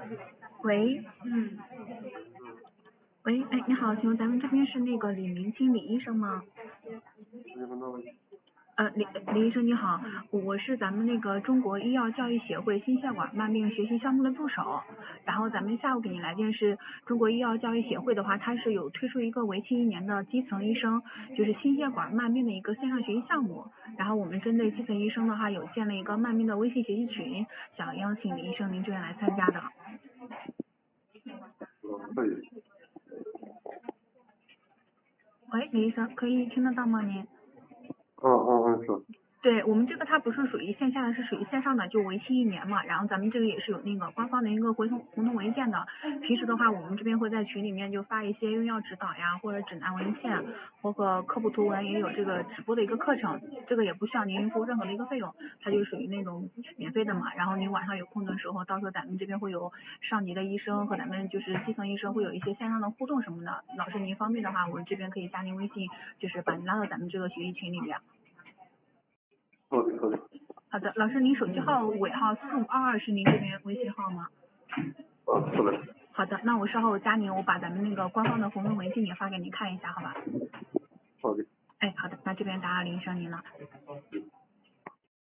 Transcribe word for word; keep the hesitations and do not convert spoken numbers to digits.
喂， 嗯， 喂，哎，你好，请问咱们这边是那个李明清李医生吗？呃，李李医生你好，我是咱们那个中国医药教育协会心血管慢病学习项目的助手，然后咱们下午给您来电是中国医药教育协会的话，它是有推出一个为期一年的基层医生，就是心血管慢病的一个线上学习项目，然后我们针对基层医生的话，有建立一个慢病的微信学习群，想邀请李医生您这边来参加的。 嗯，可以。 喂，李医生，可以听得到吗您？ 嗯嗯嗯，是。 对，我们这个它不是属于线下的，是属于线上的，就为期一年嘛。然后咱们这个也是有那个官方的一个回通红通文件的。平时的话，我们这边会在群里面就发一些用药指导呀，或者指南文献，包括科普图文，也有这个直播的一个课程。这个也不需要您付任何的一个费用，它就属于那种免费的嘛。然后您晚上有空的时候，到时候咱们这边会有上级的医生和咱们就是基层医生会有一些线上的互动什么的。老师您方便的话，我们这边可以加您微信，就是把您拉到咱们这个学习群里面。 好的好的。 好的，老师，您手机号尾号四五二二是您这边微信号吗？ 啊，是的。 好的，那我稍后加您，我把咱们那个官方的红文文件也发给您看一下，好吧？ 好的。 哎，好的，那这边打扰李医生您了。